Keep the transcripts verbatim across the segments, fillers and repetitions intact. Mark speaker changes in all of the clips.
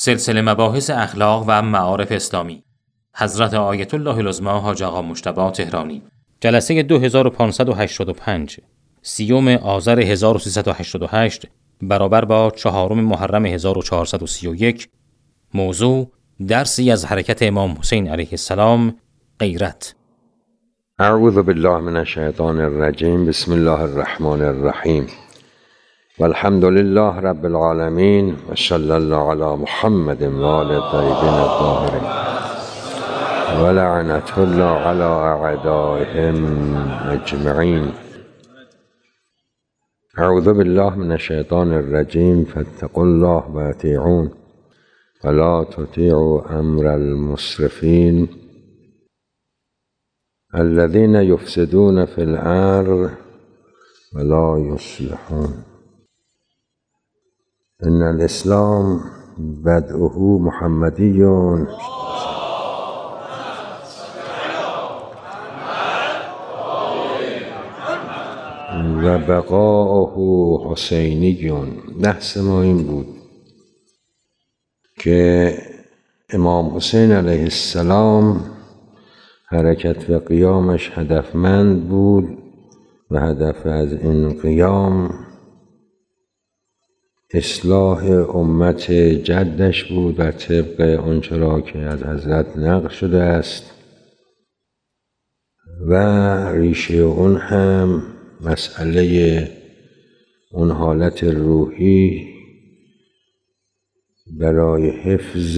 Speaker 1: سلسله مباحث اخلاق و معارف اسلامی، حضرت آیت الله العظمی حاج آقا مجتبی تهرانی. جلسه دو هزار و پانصد و هشتاد و پنج، سیوم آذر هزار و سیصد و هشتاد و هشت برابر با چهارم محرم هزار و چهارصد و سی و یک. موضوع درسی از حرکت امام حسین علیه السلام، غیرت.
Speaker 2: اعوذ بالله من الشیطان الرجیم. بسم الله الرحمن الرحیم. والحمد لله رب العالمین و صلی الله علی محمد و آل الطیبین الطاهرین و لعنة الله علی اعدائهم اجمعین. اعوذ بالله من الشیطان الرجیم. فاتقوا الله و اطیعون ولا تطیعوا امر المسرفین الذين يفسدون في الارض ولا يصلحون. ان الاسلام بدءه محمدی و بقاؤه حسینی. بحث ما این بود که امام حسین علیه السلام حرکت و قیامش هدفمند بود و هدف از این قیام اصلاح امت جدش بود و طبق آنچه را که از حضرت نقل شده است و ریشه اون هم مسئله اون حالت روحی برای حفظ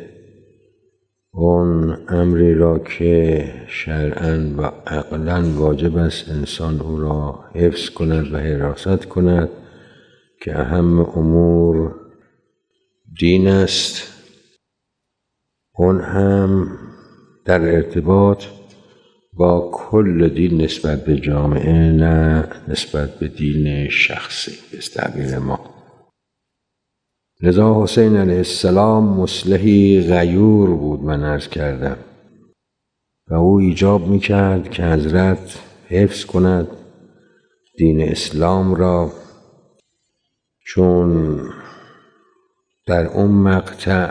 Speaker 2: اون امری را که شرعاً و عقلاً واجب است انسان او را حفظ کند و حراست کند که اهم امور دین است. اون هم در ارتباط با کل دین نسبت به جامعه، نه نسبت به دین شخصی به تعبیر ما. لذا حسین علیه السلام مصلحی غیور بود من عرض کردم و او ایجاب میکرد که حضرت حفظ کند دین اسلام را، چون در اون مقطع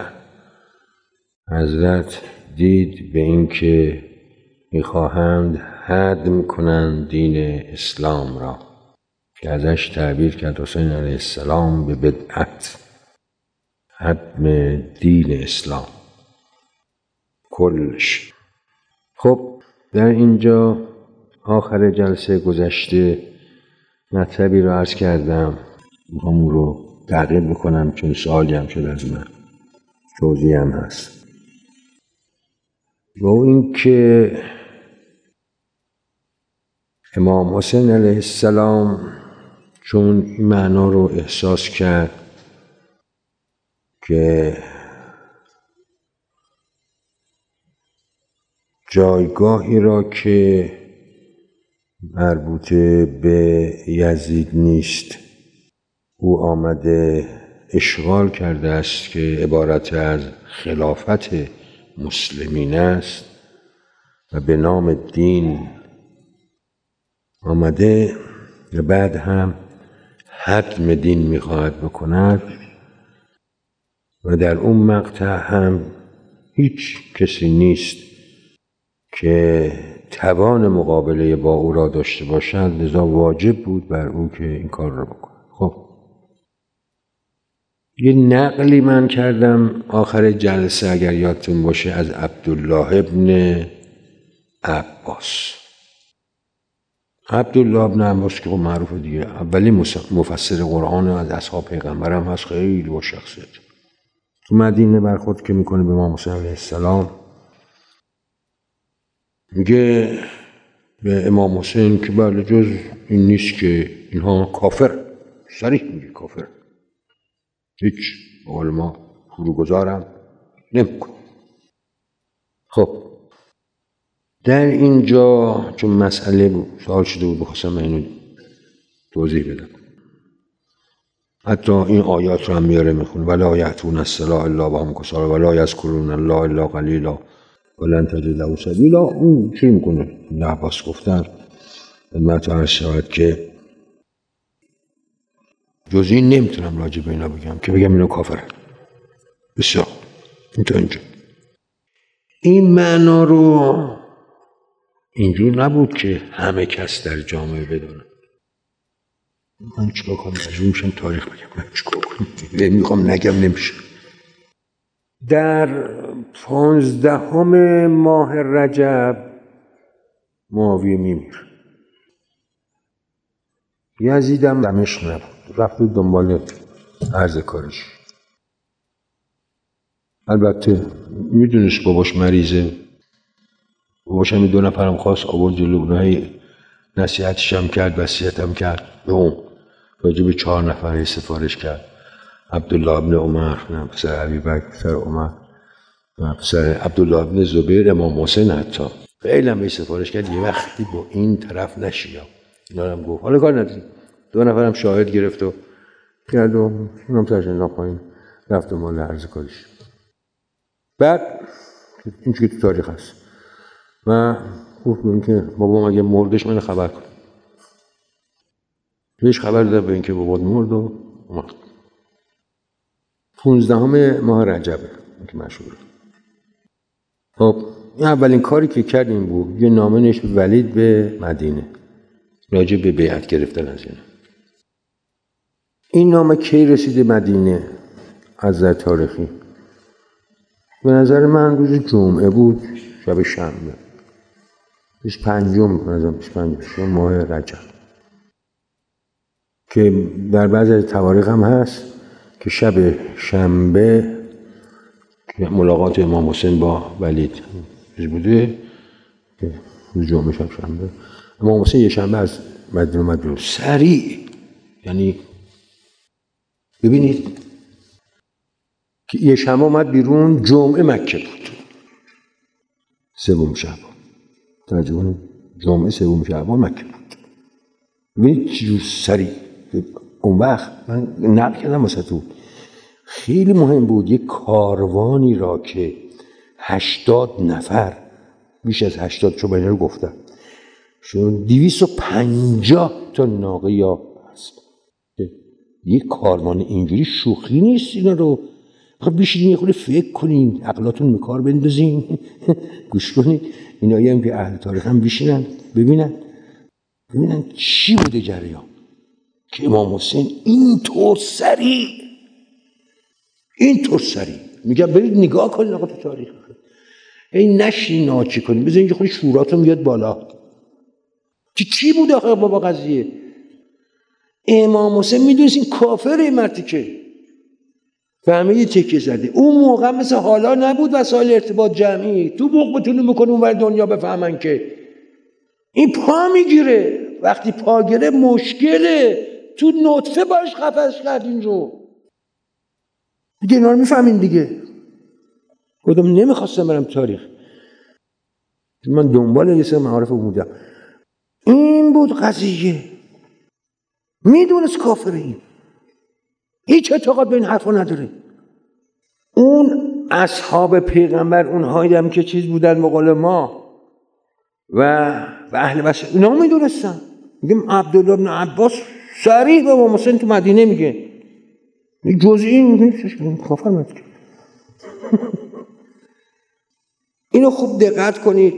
Speaker 2: حضرت دید به این که میخواهند هدم کنند دین اسلام را که ازش تعبیر کرد حسین علیه السلام به بدعت، هدم دین اسلام کلش. خب در اینجا آخر جلسه گذشته مطلبی رو عرض کردم، میخوام رو تغییر بکنم چون سوالی هم شد از من، توضیح هم هست. و این که امام حسین علیه السلام چون این معنا رو احساس کرد که جایگاهی را که مربوط به یزید نیست او آمده اشغال کرده است که عبارت از خلافت مسلمین است و به نام دین آمده و بعد هم هدم دین میخواهد بکند و در اون مقطع هم هیچ کسی نیست که توان مقابله با او را داشته باشد، لذا واجب بود بر او که این کار را بکند. خب یه نقلی من کردم آخر جلسه اگر یادتون باشه از عبدالله ابن عباس. عبدالله ابن عباس که معروفه دیگه، اولی مفسر قرآن از اصحاب پیغمبر هم هست، خیلی با شخصیت. تو مدینه برخورد که میکنه به امام حسین علیه السلام، میگه به امام حسین که بله جز این نیست که اینها کافر، صریح میگه کافر، هیچ قول ما فروگذارم نمیکن. خب در اینجا چون مسئله سوال شده بود بخواستم من اینو توضیح بدم. حتی این آیات رو هم میاره میخونه ولا یأتون الصلاة الا وهم کسالى ولا یذکرون الله الا قلیلا ولن تجد له سبیلا. اون چی میکنه؟ ابن عباس گفتن خدمت عرض شود که جز این نمیتونم راجع به اینا بگم که بگم اینو کافره. بسیار این تا اینجا. این معنا رو اینجور نبود که همه کس در جامعه بدونن. من چیکار کنم؟ مجبور میشم تاریخ بگم. من چیکار کنم؟ نمیخوام نگم نمیشه. در پانزدهم ماه رجب معاویه میمیره. یزیدم دمشق نبود، رفت دنبال عرض کارش. البته میدونست باباش مریضه. باباش هم دو نفرم خواست آورد جلو، اونایی نصیحتش هم کرد، وصیتم کرد به اون. راجع به چهار نفر سفارش کرد: عبدالله ابن عمر، پسر ابیبکر، پسر عمر، پسر عبدالله ابن زبیر، امام حسین. حتی خیلی هم به سفارش کرد یه وقتی با این طرف نشی. اینا هم گفت حالا کار نداری. دو نفرم شاهد گرفت و کرد و اونم سرش انداخت پایین، رفت مال عرض کارش. بعد این چیزی تو تاریخ هست و گفت به این که بابا اگه مردش من خبر کن. بهش خبر داد به این که بابا مرد و اومد. پونزدهم ماه رجبه این که مشهوره. خب این اولین کاری که کرد این بود یه نامه نوشت ولید به مدینه راجع به بیعت گرفتن از اینا. این نامه کی رسیده مدینه از نظر تاریخی؟ به نظر من روز جمعه بود، شب شنبه، بیست و پنجم به نظر بیست و پنجم ماه رجب، که در بعضی از تواریخ هم هست که شب شنبه ملاقات امام حسین با ولید بوده، که روز جمعه شب شنبه امام حسین یه شنبه از مدینه اومد بیرون سریع. یعنی ببینید که یه شنبه اومد بیرون، جمعه مکه بود، سوم شعبان. ترجمه جمعه سوم شعبان مکه بود. ببینید چجور سریع. اون وقت من نقل کردم واسه تو، خیلی مهم بود یک کاروانی را که هشتاد نفر، بیش از هشتاد چون بینه رو گفتم، چون دویست و پنجاه تا ناقه یا هست. یک کاروان اینجوری شوخی نیست. اینا رو بشینین یه خورده فکر کنین، عقلاتون به کار بندازین، گوش کنین. اینایی هم که اهل تاریخ هم بشینن ببینن ببینن چی بوده جریان که امام حسین اینطور سریع اینطور سریع میگم برید نگاه کنید آقا تو تاریخ. این نشین ناچی کنید، بذار اینجا خود شوراتون بیاد بالا که چی بود آقا بابا قضیه. امام حسین میدونست این کافره مردی که فهمه یه تکیه زده. اون موقع مثل حالا نبود وسایل ارتباط جمعی تو بوق بتونه میکنه اون ور دنیا بفهمن که این پا میگیره. وقتی پا گیره مشکله، تو نطفه باش خفش کردین رو دیگه. اینا رو میفهمین دیگه. گفتم نمیخواستم برم تاریخ، من دنبال یه سر معارف بودم. این بود قضیه. میدونست کافره، این هیچ اعتقاد به این حرفا نداره. اون اصحاب پیغمبر، اونهایی هم که چیز بودن مقال ما و و اهل بشر، اینا میدونستن. میگم عبدالله بن عباس صریح به امام حسین تو مدینه میگه جزئی این نیستش، کافر مد. اینو خوب دقت کنید.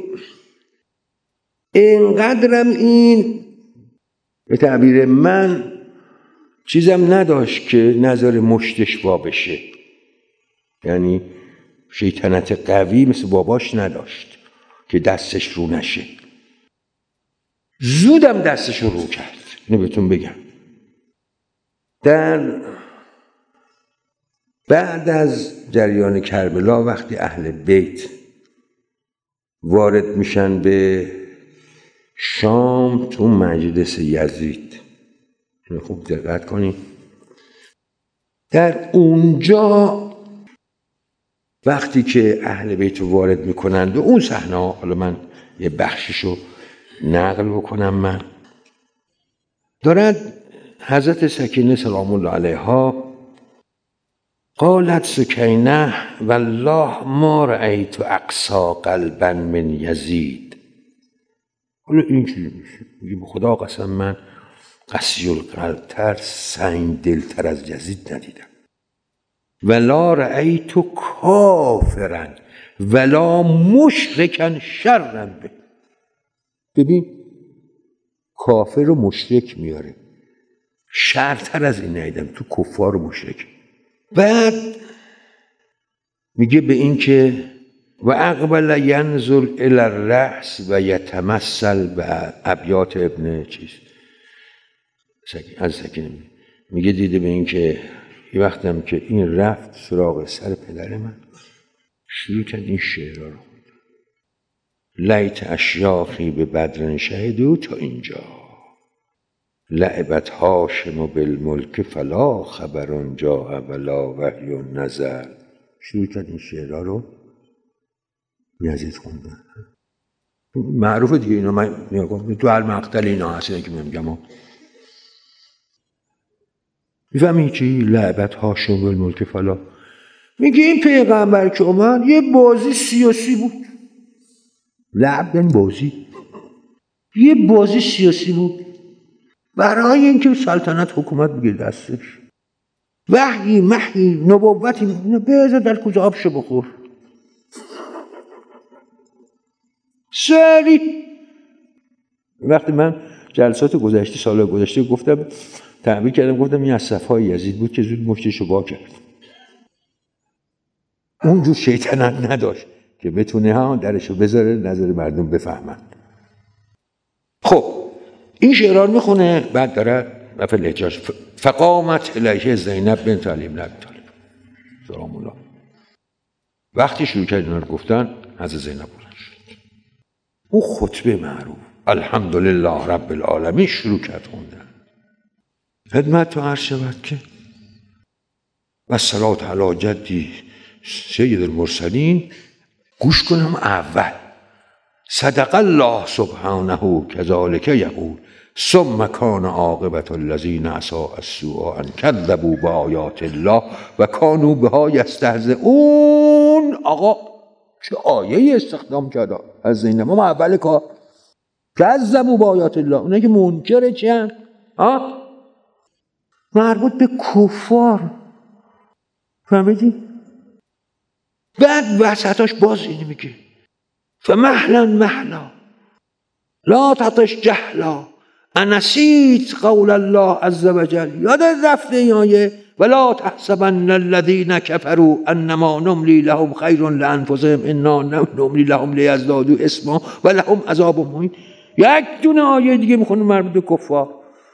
Speaker 2: اینقدرم این به تعبیر من چیزم نداشت که نظر مشتش وا بشه، یعنی شیطنت قوی مثل باباش نداشت که دستش رو نشه. زودم دستش رو کرد. اینو بهتون بگم. در بعد از جریان کربلا وقتی اهل بیت وارد میشن به شام تو مجلس یزید، خوب دقت کنید، در اونجا وقتی که اهل بیت رو وارد میکنند و اون صحنه ها، حالا من یه بخششو نقل بکنم، من دارد حضرت سکینه سلام الله علیها قالت سکینه والله ما رأیت اقسا قلبا من یزید. حالا این چیزی میشه میگه به خدا قسم من قسی القلب تر، سنگ دلتر از یزید ندیدم. ولا رأیت کافرا ولا مشرکا شرا به. ببین کافر و مشرک میاره، شرتر از این ندیدم تو کفار و مشرک. بعد میگه به این که و اقبل ینظر الی الرأس و یتمثل به ابیات ابن چیز از سکینه، میگه دیده به این که یه وقتم که این رفت سراغ سر پدر من، شروع کرد این شعرها رو. لیت اشیاخی به بدر شهدو، تا اینجا لعبت هاشم بالملک فلا خبر جاء ولا وحی نزل. شروع کرد این شعرها رو یزید خوندن. معروفه دیگه اینا، من نگاه تو هر مقتل اینا هست که من میگم. میفهمی چی؟ لعبت هاشم بالملک فلا. میگه این پیغمبر که اومد یه بازی سیاسی بود. لعب یعنی بازی، یه بازی سیاسی بود برای اینکه سلطنت حکومت بگیر دستش. وحی محی نبوتی بذار در کوزه آبشو بخور. سری وقتی من جلسات گذشته سال گذشته گفتم تعبیر کردم، گفتم این از صفای یزید بود که زود مشتشو وا کرد. اونجور شیطنت نداشت که بتونه ها درشو بذاره نظر مردم بفهمن. خب این شعرها میخونه، بعد داره نفل لهجه‌اش فقامت الیه زینب بنت علی بن ابی طالب سلام الله. وقتی شروع کرد اینا رو گفتن از زینب بلند شد. اون خطبه معروف الحمدلله رب العالمین شروع کرد خوندن. خدمت تو عرض شود که و صلات علی جدی سید المرسلین. گوش کنم اول صدق الله سبحانه کذالک یقول ثم کان عاقبة الذین اساءوا السوء ان کذبوا بآیات الله و کانوا بها یستهزئون. آقا چه آیه استخدام کرده از زینب. ما اول کار کذبوا بآیات الله، اونایی که منکر چیان؟ ها مربوط به کفار. فهمیدی؟ بعد وسطاش باز اینی میگه فمهلا مهلا لا تطش جهلا انسیت قول الله عز وجل. یاد رفته این آیه ولا تحسبن الذین کفروا انما نملی لهم خیر لانفسهم انا نملی لهم لیزدادوا اثما ولهم عذاب مهین. یک دونه آیه دیگه میخونه مربوط به کفار.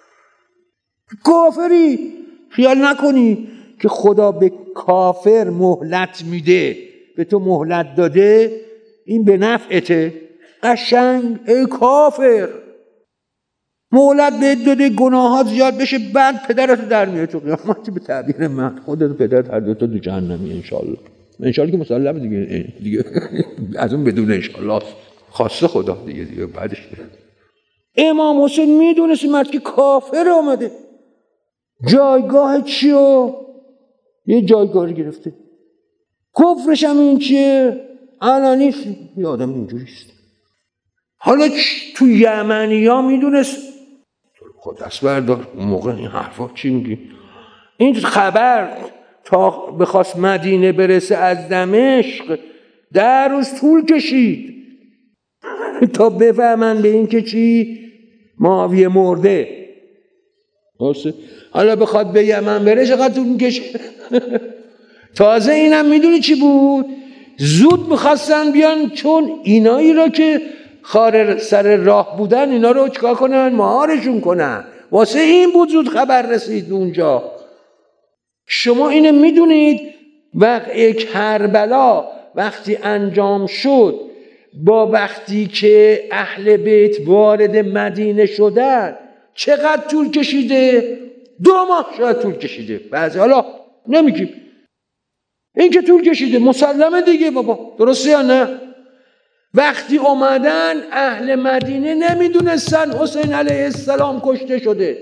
Speaker 2: کافری خیال نکنی که خدا به کافر مهلت میده، به تو مهلت داده این به نفعته. قشنگ ای کافر مهلت بهت داده گناهات زیاد بشه، بعد پدرت در میاره تو قیامت. به تعبیر من خودت پدرت هر دو تا تو جهنمی انشالله. انشالله که مسلم دیگه دیگه از اون بدون انشالله خواسته خدا دیگه دیگه بعدش دیگه. امام حسین میدونست مرد که کافر آمده، جایگاه چیو یه جایگاه رو گرفته، کفرش هم این چیه علنیست. یه آدم اینجوریست. حالا تو یمنی ها میدونست خود دست بردار اون موقع این حرفا چی میگی. این خبر تا بخواست مدینه برسه از دمشق در روز طول کشید تا بفهمن به این که چی معاویه مرده. درسته؟ حالا بخواد به یمن بره چقدر طول میکشه. تازه اینم میدونی چی بود؟ زود میخواستن بیان، چون اینایی را که خار سر راه بودن اینا رو چکار کنن؟ مهارشون کنن. واسه این بود زود خبر رسید اونجا. شما اینو میدونید واقعه کربلا وقتی انجام شد با وقتی که اهل بیت وارد مدینه شدن چقدر طول کشیده؟ دو ماه شاید طول کشیده. بعضی حالا نمیگیم این که طول کشیده مسلمه دیگه بابا، درسته یا نه؟ وقتی اومدن اهل مدینه نمیدونستن حسین علیه السلام کشته شده.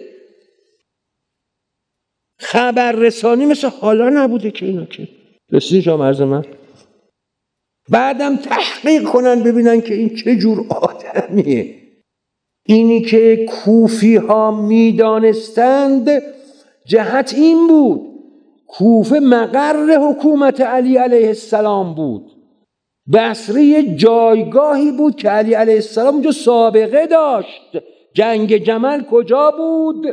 Speaker 2: خبررسانی مثل حالا نبوده که اینا که رسیدی جا مرز من. بعدم تحقیق کنن ببینن که این چه جور آدمیه. اینی که کوفی ها میدانستند جهت این بود کوفه مقر حکومت علی علیه السلام بود. بصره یه جایگاهی بود که علی علیه السلام اونجا سابقه داشت. جنگ جمل کجا بود؟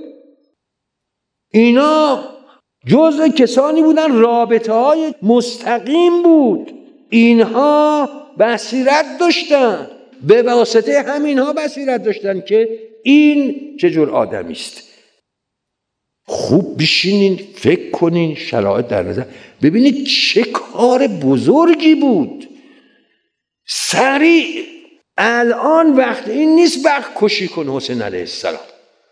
Speaker 2: اینا جزء کسانی بودن رابطه های مستقیم بود. اینها بصیرت داشتن، به واسطه همینها بصیرت داشتن که این چه جور آدمی است. خوب بشینین فکر کنین، شرایط در نظر ببینید چه کار بزرگی بود. سریع الان وقت این نیست وقت کشی کن حسین علیه السلام،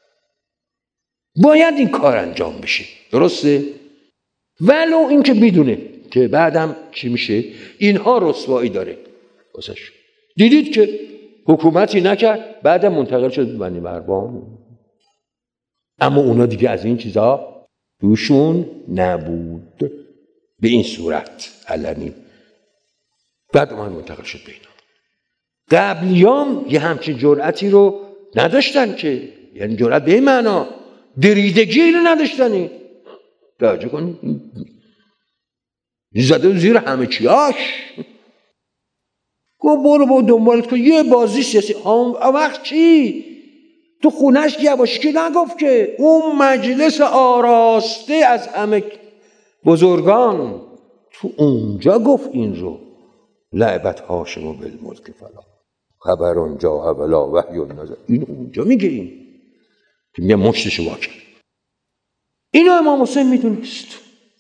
Speaker 2: باید این کار انجام بشه، درسته؟ ولو این که میدونه که بعدم چی میشه، اینها رسوایی داره واسش. دیدید که حکومتی نکرد، بعدم منتقل شد به بنی مروان، اما اونا دیگه از این چیزا دوشون نبود به این صورت علنی. بعد من منتقل شد به اینا. قبلیام یه همچین جرأتی رو نداشتن که، یعنی جرأت به این معنا دریدگی رو نداشتنی. توجه کنید، زده زیر همه چیاش. گفت برو با دنبالت کن، یه بازی سیاسی. اون وقت چی؟ تو خونش یواشکی نگفت که اون مجلس آراسته از همه بزرگان تو اونجا گفت این رو. لعبت هاشم و بالملک فلا خبر اونجا ولا وحی النظر. این اونجا میگه، این که میگه مشتشو واکن. اینو امام حسین میدونست،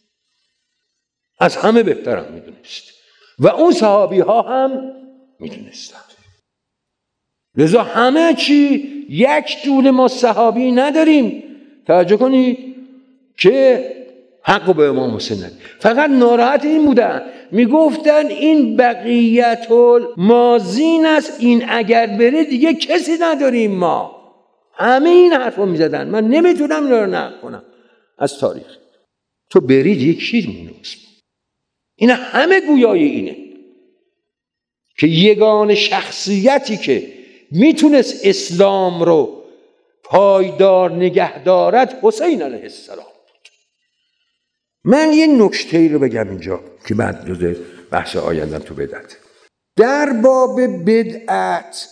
Speaker 2: از همه بهترم میدونست و اون صحابی ها هم میدونستن. لذا همه چی یک دونه ما صحابی نداریم، توجه کنید، که حق به امام حسین نداریم. فقط ناراحت این بودن، میگفتن این بقیت الماضین است، این اگر بره دیگه کسی نداریم ما. همه این حرفو میزدن. من نمیتونم اینا رو نقل کنم از تاریخ. تو برید یک چیز مونه. این همه گویای اینه که یگان شخصیتی که میتونست اسلام رو پایدار نگه دارد حسین علیه السلام بود. من یه نکته‌ای رو بگم اینجا که بعد جزء بحث آیندم تو بدعت. در باب بدعت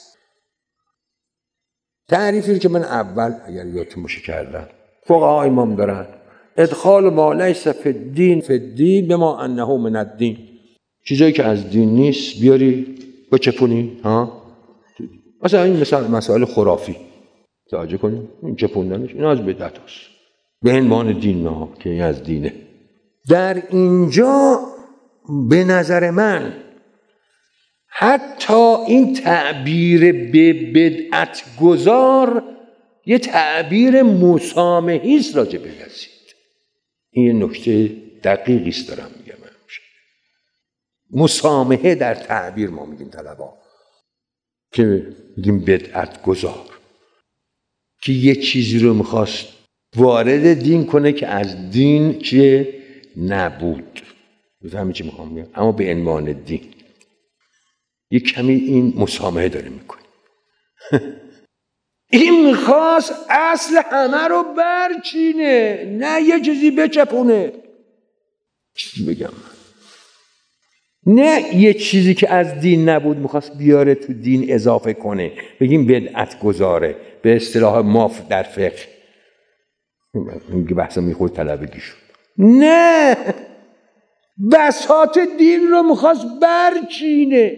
Speaker 2: تعریفی که من اول اگر یادتون باشه کردم، فقها امام دارن ادخال ما لیس فی الدین فی الدین بما انه من الدین. چیزایی که از دین نیست بیاری بچپونی ها. مثلا این مثلا مسائل خرافی توجه کنید، این چپوندنش این از بدعت است به عنوان دین نه که این از دینه. در اینجا به نظر من حتی این تعبیر به بدعت گذار یه تعبیر مسامحی است راجع به یزید. این نکته دقیقی است دارم میگم. مسامحه در تعبیر ما میگیم طلبا که میگیم بدعت گذار، که یه چیزی رو میخواست وارد دین کنه که از دین چیه نبود. بفهمی چی میخوام بگم؟ اما به عنوان دین یه کمی این مسامحه داره میکنه. این میخواست اصل همه رو برچینه، نه یه چیزی بچپونه. چیزی بگم نه یه چیزی که از دین نبود میخواست بیاره تو دین اضافه کنه، بگیم بدعت گذاره به اصطلاح ماف در فقه. این که بحثا میخورد طلبگی شد. نه، بساط دین رو میخواست برچینه.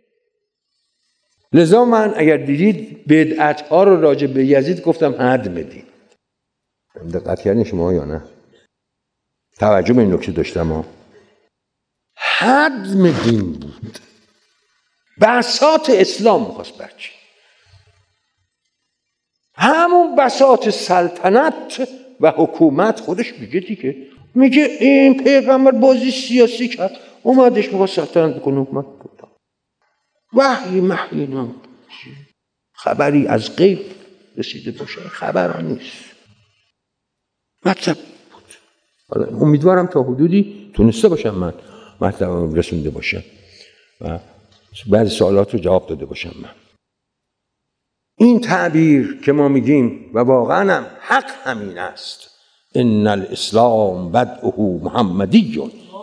Speaker 2: لذا من اگر دیدید بدعت ها رو راجع به یزید گفتم هدم دین. دقت کردین شما یا نه؟ توجه به این نکته داشتم ها. هدم دین بود، بساط اسلام میخواست برچین. همون بساط سلطنت و حکومت خودش میگه دیگه، میگه این پیغمبر بازی سیاسی کرد، اومدش میخواست سلطنت بکنه، حکومت بود. وحی محی نام خبری از غیب رسیده باشه، خبر نیست، مطلب بود. امیدوارم تا حدودی تونسته باشم من مطلب رسونده باشم و بعضی سوالات رو جواب داده باشم. من این تعبیر که ما میگیم و واقعا هم حق همین است، ان الاسلام بدءه محمدی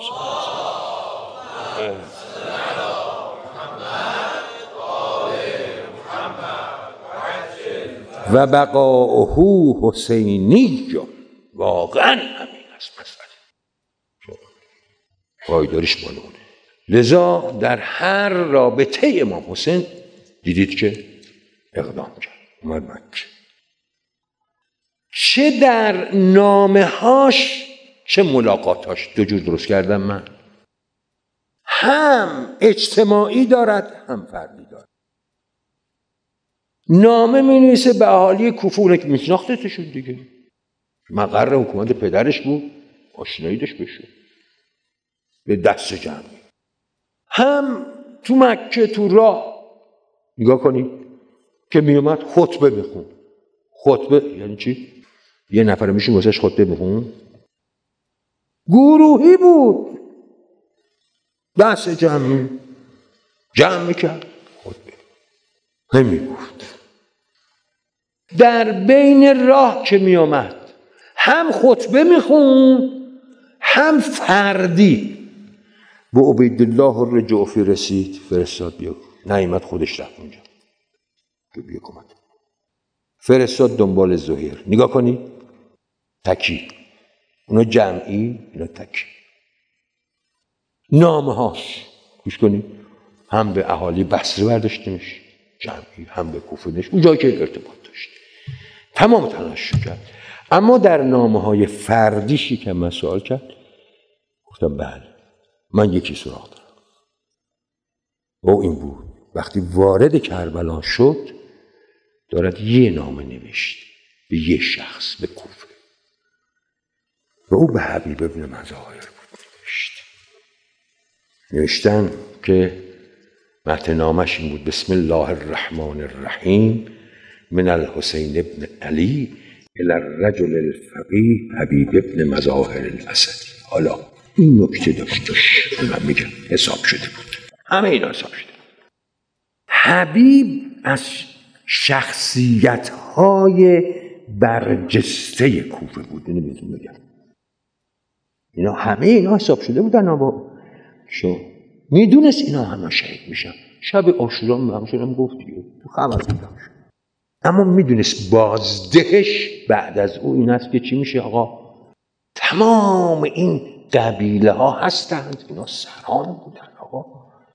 Speaker 2: و بقاؤه حسینی. واقعا همین است مسئله، پایداریش مال اونه. لذا در هر رابطه امام حسین دیدید که اقدام کرد، اومد مکه. چه در نامه هاش چه ملاقاتاش، دو جور درست کردم من، هم اجتماعی دارد هم فردی دارد. نامه می نویسه به اهالی کوفه، اونه که میشناختتشون دیگه، مقر حکومت پدرش بود، آشنایی داشت بشه به دست جمعی. هم تو مکه تو راه نگاه کنید که می اومد خطبه میخون. خطبه یعنی چی؟ یه نفر میشون واسش خطبه میخون؟ گروهی بود، دست جمعی جمع میکرد خطبه نمیگفت. در بین راه که می آمد هم خطبه میخون هم فردی. به عبیدالله الرجوفی رسید، فرستاد بیا، نیامد خودش رفت اونجا که بیا کمک. فرستاد دنبال زهیر. نگاه کنی تکی، اونا جمعی اینا تکی. نامه هاش گوش کنی، هم به اهالی بصره برداشته میشه جمعی، هم به کوفه نش، اون جایی که ارتباط داشت تمام تلاش کرد. اما در نامه های فردیشی که من سوال کرد گفتم بله من یکی سراغ دارم. و این بود وقتی وارد کربلا شد دارد یه نامه نوشت به یه شخص به کوفه و او به حبیب ابن مظاهر بود نوشت. نوشتن که متن نامش این بود: بسم الله الرحمن الرحیم من الحسین ابن علی الی الرجل الفقیه حبیب ابن مظاهر الاسدی. حالا این نکته داشتش من میگم حساب شده بود، همه اینا حساب شده. حبیب از شخصیت های برجسته کوفه بود، اینو بهتون بگم. اینا همه اینا حساب شده بودن. اما شو میدونست اینا همه شهید میشن. شب عاشورا همشون گفت دیگه تو خبر بودم، اما میدونست بازدهش بعد از او این است که چی میشه. آقا تمام این قبیله ها هستند، اینا سران بودن. آقا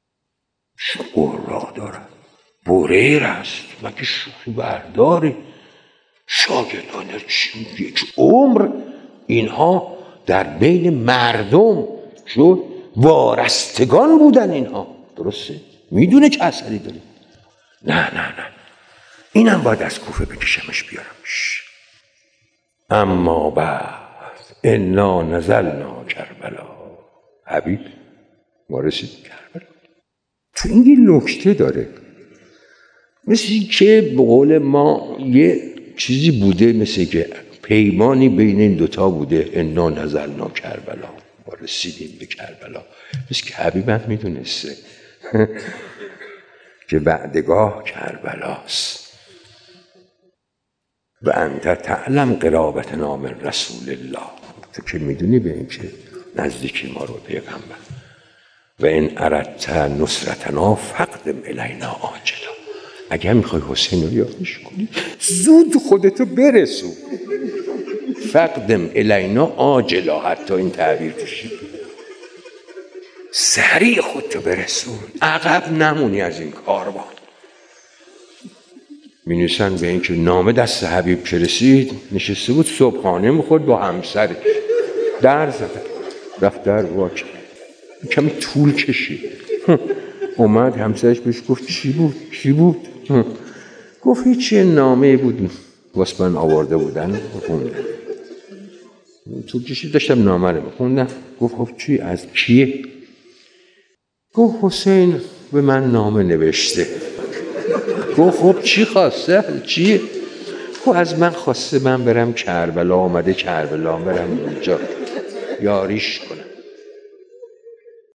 Speaker 2: شعرا دارن، بریر هست، مگه شوخی برداری؟ شاگردان چی یک عمر اینها در بین مردم شد وارستگان بودن. اینها درسته؟ میدونه چه اثری داره. نه نه نه اینم باید از کوفه بکشمش بیارمش. اما بعد انا نزلنا کربلا. حبیب ما رسید کربلا. تو این یه نکته داره، مثل که به قول ما یه چیزی بوده، مثل که پیمانی بین این دوتا بوده. انا نزلنا کربلا، ما رسیدیم به کربلا. مثل که حبیب هم میدونسته که وعدگاه کربلاست. و انت تعلم قرابت نام رسول الله، تو که میدونی به این که نزدیکی ما رو پیغمبر. و این اردت نصرتنا فقدم الینا عاجلا، اگر میخوای حسین رو یادش کنی زود خودتو برسون. فقدم الینا عاجلا، حتی این تعبیر توشی، سریع خودتو برسون، عقب نمونی از این کاروان. می نویسن به این که نامه دست حبیب که رسید، نشسته بود صبحانه میخورد با همسرش، در زد رفت در واکه، کمی طول کشید. اومد همسرش بهش گفت چی بود؟ چی بود؟ گفت هیچی، نامه بود واسه من آورده بودن خوندم. طول کشید، داشتم نامه رو میخوندم. گفت خب چی؟ از کیه؟ گفت حسین به من نامه نوشته. گفت خب چی خواسته؟ چیه؟ خب از من خواسته من برم کربلا، آمده کربلا برم اونجا یاریش کنم.